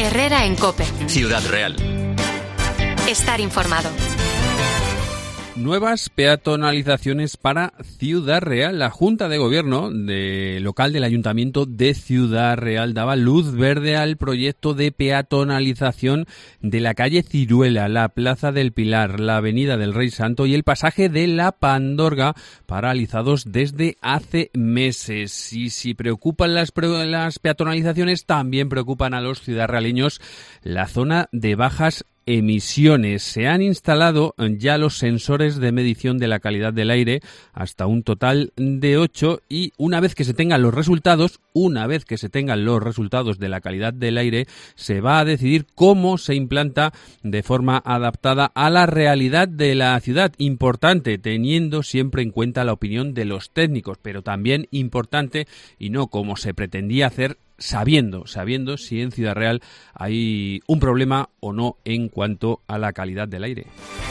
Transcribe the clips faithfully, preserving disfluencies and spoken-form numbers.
Herrera en COPE. Ciudad Real. Estar informado. Nuevas peatonalizaciones para Ciudad Real. La Junta de Gobierno de local del Ayuntamiento de Ciudad Real daba luz verde al proyecto de peatonalización de la calle Ciruela, la Plaza del Pilar, la Avenida del Rey Santo y el pasaje de la Pandorga, paralizados desde hace meses. Y si preocupan las, las peatonalizaciones, también preocupan a los ciudadraleños la zona de bajas emisiones. Se han instalado ya los sensores de medición de la calidad del aire, hasta un total de ocho, y una vez que se tengan los resultados, una vez que se tengan los resultados de la calidad del aire, se va a decidir cómo se implanta de forma adaptada a la realidad de la ciudad. Importante, teniendo siempre en cuenta la opinión de los técnicos, pero también importante, y no como se pretendía hacer, sabiendo, sabiendo si en Ciudad Real hay un problema o no en cuanto a la calidad del aire.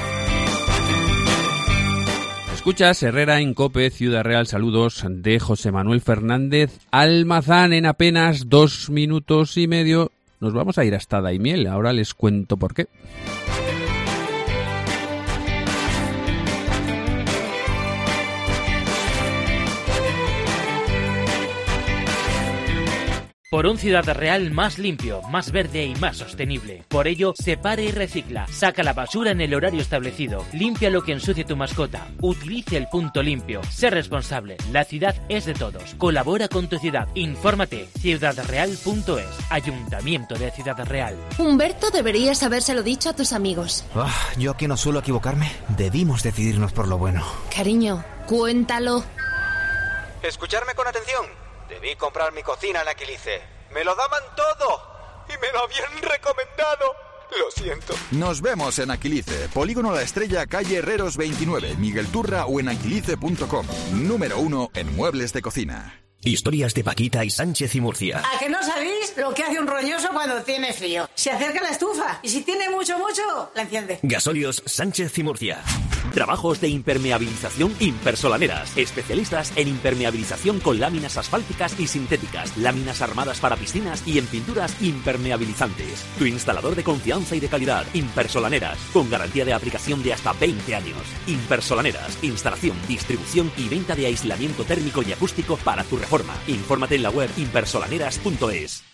Escuchas Herrera en COPE, Ciudad Real. Saludos de José Manuel Fernández Almazán. En apenas dos minutos y medio nos vamos a ir hasta Daimiel. Ahora les cuento por qué. Por un Ciudad Real más limpio, más verde y más sostenible. Por ello, separa y recicla. Saca la basura en el horario establecido. Limpia lo que ensucie tu mascota. Utilice el punto limpio. Sé responsable. La ciudad es de todos. Colabora con tu ciudad. Infórmate. ciudad real punto es. Ayuntamiento de Ciudad Real. Humberto, deberías habérselo dicho a tus amigos. Oh, yo que no suelo equivocarme. Debimos decidirnos por lo bueno. Cariño, cuéntalo. Escucharme con atención. Debí comprar mi cocina en Aquilice. ¡Me lo daban todo! ¡Y me lo habían recomendado! Lo siento. Nos vemos en Aquilice, Polígono La Estrella, calle Herreros veintinueve, Miguel Turra o en aquilice punto com. Número uno en muebles de cocina. Historias de Paquita y Sánchez y Murcia. ¿A que no sabéis lo que hace un roñoso cuando tiene frío? Se acerca a la estufa y si tiene mucho, mucho, la enciende. Gasóleos Sánchez y Murcia. Trabajos de impermeabilización Impersolaneras. Especialistas en impermeabilización con láminas asfálticas y sintéticas, láminas armadas para piscinas y en pinturas impermeabilizantes. Tu instalador de confianza y de calidad. Impersolaneras. Con garantía de aplicación de hasta veinte años. Impersolaneras. Instalación, distribución y venta de aislamiento térmico y acústico para tu reforma. Infórmate en la web impersolaneras punto es.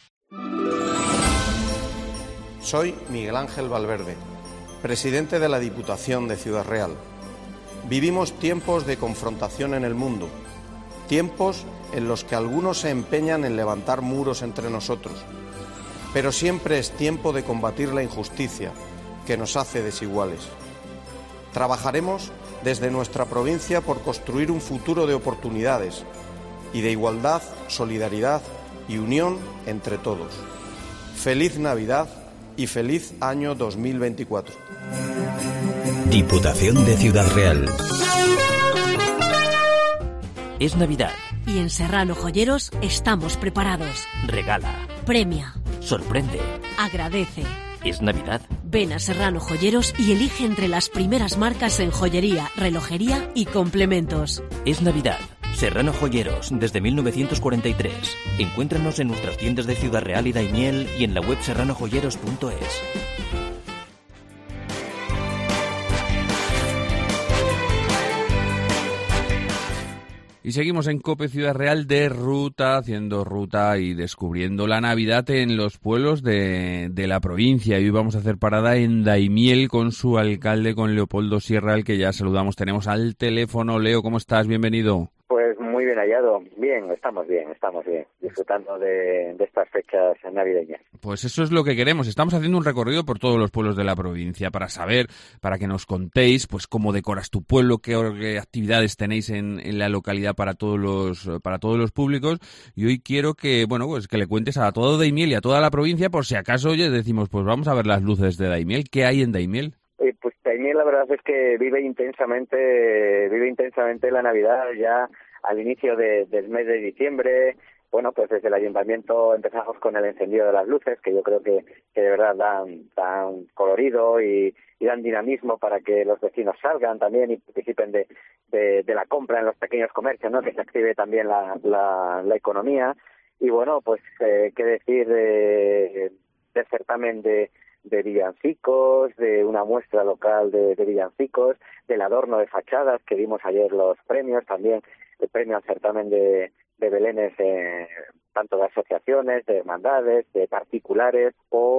Soy Miguel Ángel Valverde, presidente de la Diputación de Ciudad Real. Vivimos tiempos de confrontación en el mundo, tiempos en los que algunos se empeñan en levantar muros entre nosotros, pero siempre es tiempo de combatir la injusticia que nos hace desiguales. Trabajaremos desde nuestra provincia por construir un futuro de oportunidades y de igualdad, solidaridad y unión entre todos. Feliz Navidad y feliz año dos mil veinticuatro. Diputación de Ciudad Real. Es Navidad. Y en Serrano Joyeros estamos preparados. Regala. Premia. Sorprende. Agradece. Es Navidad. Ven a Serrano Joyeros y elige entre las primeras marcas en joyería, relojería y complementos. Es Navidad. Serrano Joyeros, desde mil novecientos cuarenta y tres. Encuéntranos en nuestras tiendas de Ciudad Real y Daimiel y en la web serrano joyeros punto es. Y seguimos en COPE Ciudad Real de ruta, haciendo ruta y descubriendo la Navidad en los pueblos de, de la provincia. Y hoy vamos a hacer parada en Daimiel con su alcalde, con Leopoldo Sierra, al que ya saludamos. Tenemos al teléfono. Leo, ¿cómo estás? Bienvenido. Pues muy bien hallado. Bien, estamos bien, estamos bien, disfrutando de, de estas fechas navideñas. Pues eso es lo que queremos. Estamos haciendo un recorrido por todos los pueblos de la provincia para saber, para que nos contéis, pues cómo decoras tu pueblo, qué, qué actividades tenéis en, en la localidad para todos los para todos los públicos. Y hoy quiero que, bueno, pues que le cuentes a todo Daimiel y a toda la provincia, por si acaso, oye, decimos, pues vamos a ver las luces de Daimiel. ¿Qué hay en Daimiel? Eh, pues Daimiel, la verdad es que vive intensamente, vive intensamente la Navidad ya al inicio de, del mes de diciembre. Bueno, pues desde el ayuntamiento empezamos con el encendido de las luces, que yo creo que, que de verdad dan, dan colorido y, y dan dinamismo para que los vecinos salgan también y participen de, de, de la compra en los pequeños comercios, ¿no? Que se active también la, la, la economía. Y bueno, pues eh, qué decir de, del certamen de, de villancicos, de una muestra local de, de villancicos, del adorno de fachadas, que dimos ayer los premios, también el premio al certamen de, de belenes, eh, tanto de asociaciones, de hermandades, de particulares,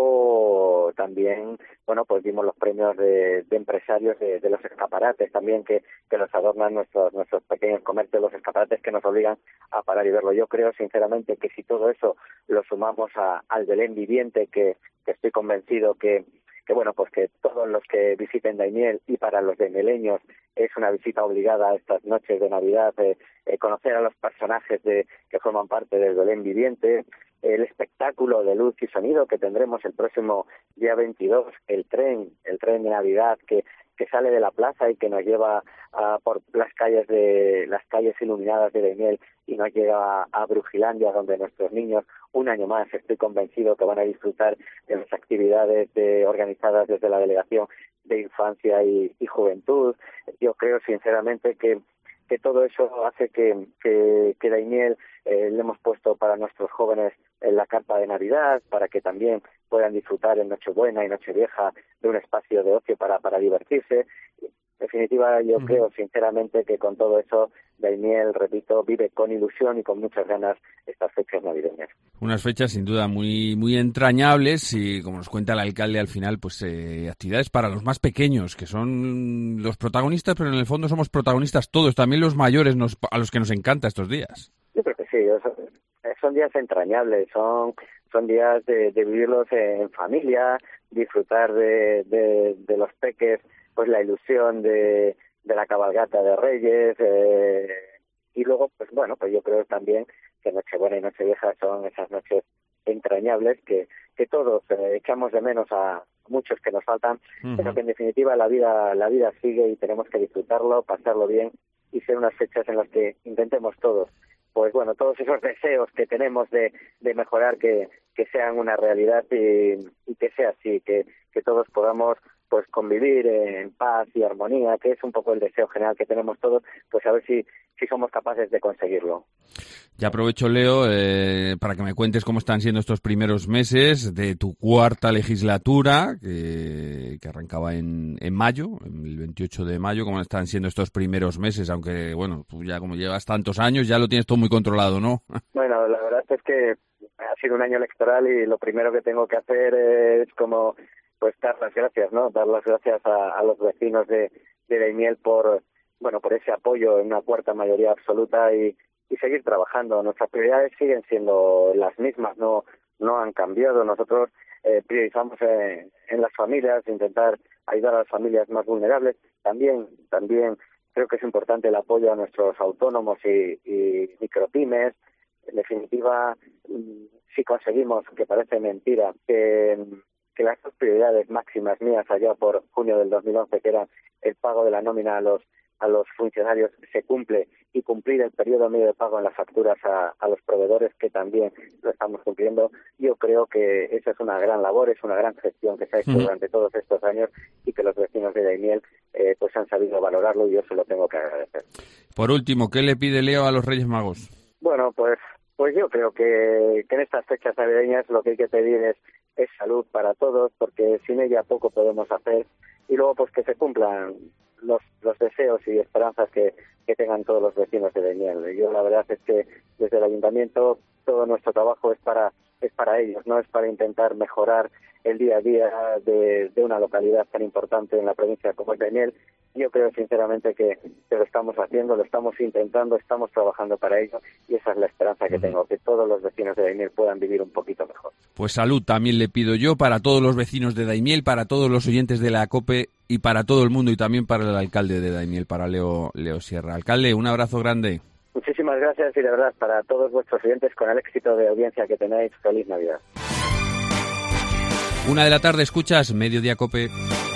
o también, bueno, pues dimos los premios de, de empresarios de, de los escaparates también, que, que los adornan nuestros nuestros pequeños comercios, los escaparates que nos obligan a parar y verlo. Yo creo sinceramente que si todo eso lo sumamos a, al Belén viviente, que, que estoy convencido que que bueno, pues que todos los que visiten Daimiel, y para los daimieleños es una visita obligada a estas noches de Navidad, eh, eh, conocer a los personajes de que forman parte del Belén viviente, el espectáculo de luz y sonido que tendremos el próximo día veintidós, el tren, el tren de Navidad que que sale de la plaza y que nos lleva a, por las calles de las calles iluminadas de Daimiel y nos lleva a, a Brujilandia, donde nuestros niños, un año más, estoy convencido que van a disfrutar de las actividades de, organizadas desde la Delegación de Infancia y, y Juventud. Yo creo sinceramente que que todo eso hace que, que, que Daimiel eh, le hemos puesto para nuestros jóvenes en la carpa de Navidad, para que también puedan disfrutar en Nochebuena y Nochevieja de un espacio de ocio para, para divertirse. En definitiva, yo uh-huh. creo sinceramente que con todo eso Daimiel, repito, vive con ilusión y con muchas ganas estas fechas navideñas. Unas fechas sin duda muy muy entrañables y, como nos cuenta el alcalde al final, pues eh, actividades para los más pequeños, que son los protagonistas, pero en el fondo somos protagonistas todos, también los mayores nos, a los que nos encanta estos días. Yo creo que sí, son, son días entrañables, son son días de, de vivirlos en familia, disfrutar de, de, de los peques, pues la ilusión de de la cabalgata de Reyes, eh, y luego, pues bueno, pues yo creo también que Nochebuena y Nochevieja son esas noches entrañables que, que todos eh, echamos de menos a muchos que nos faltan, uh-huh. pero que en definitiva la vida la vida sigue y tenemos que disfrutarlo, pasarlo bien y ser unas fechas en las que intentemos todos, pues bueno, todos esos deseos que tenemos de, de mejorar, que, que sean una realidad y, y que sea así, que, que todos podamos pues convivir en paz y armonía, que es un poco el deseo general que tenemos todos, pues a ver si, si somos capaces de conseguirlo. Ya aprovecho, Leo, eh, para que me cuentes cómo están siendo estos primeros meses de tu cuarta legislatura, que, que arrancaba en, en mayo, el veintiocho de mayo, cómo están siendo estos primeros meses, aunque, bueno, tú ya como llevas tantos años, ya lo tienes todo muy controlado, ¿no? Bueno, la verdad es que ha sido un año electoral y lo primero que tengo que hacer es como pues dar las gracias, ¿no? Dar las gracias a, a los vecinos de, de Daimiel por, bueno, por ese apoyo en una cuarta mayoría absoluta y, y seguir trabajando. Nuestras prioridades siguen siendo las mismas, no no han cambiado. Nosotros eh, priorizamos en, en las familias, intentar ayudar a las familias más vulnerables. También, también creo que es importante el apoyo a nuestros autónomos y, y micropymes. En definitiva, si conseguimos, que parece mentira, que que las dos prioridades máximas mías allá por junio del dos mil once, que eran el pago de la nómina a los a los funcionarios, se cumple, y cumplir el periodo medio de pago en las facturas a, a los proveedores, que también lo estamos cumpliendo. Yo creo que esa es una gran labor, es una gran gestión que se ha hecho uh-huh. durante todos estos años y que los vecinos de Daimiel eh, pues han sabido valorarlo y yo se lo tengo que agradecer. Por último, ¿qué le pide Leo a los Reyes Magos? Bueno, pues pues yo creo que, que en estas fechas navideñas lo que hay que pedir es es salud para todos, porque sin ella poco podemos hacer, y luego pues que se cumplan los los deseos y esperanzas que, que tengan todos los vecinos de Daimiel. Yo la verdad es que desde el ayuntamiento todo nuestro trabajo es para es para ellos, no es para intentar mejorar el día a día de, de una localidad tan importante en la provincia como es Daimiel. Yo creo sinceramente que, que lo estamos haciendo, lo estamos intentando, estamos trabajando para ello, y esa es la esperanza que uh-huh. tengo, que todos los vecinos de Daimiel puedan vivir un poquito mejor. Pues salud también le pido yo para todos los vecinos de Daimiel, para todos los oyentes de la COPE y para todo el mundo, y también para el alcalde de Daimiel, para Leo, Leo Sierra. Alcalde, un abrazo grande. Muchísimas gracias, y de verdad para todos vuestros oyentes, con el éxito de audiencia que tenéis, feliz Navidad. Una de la tarde, escuchas Mediodía COPE.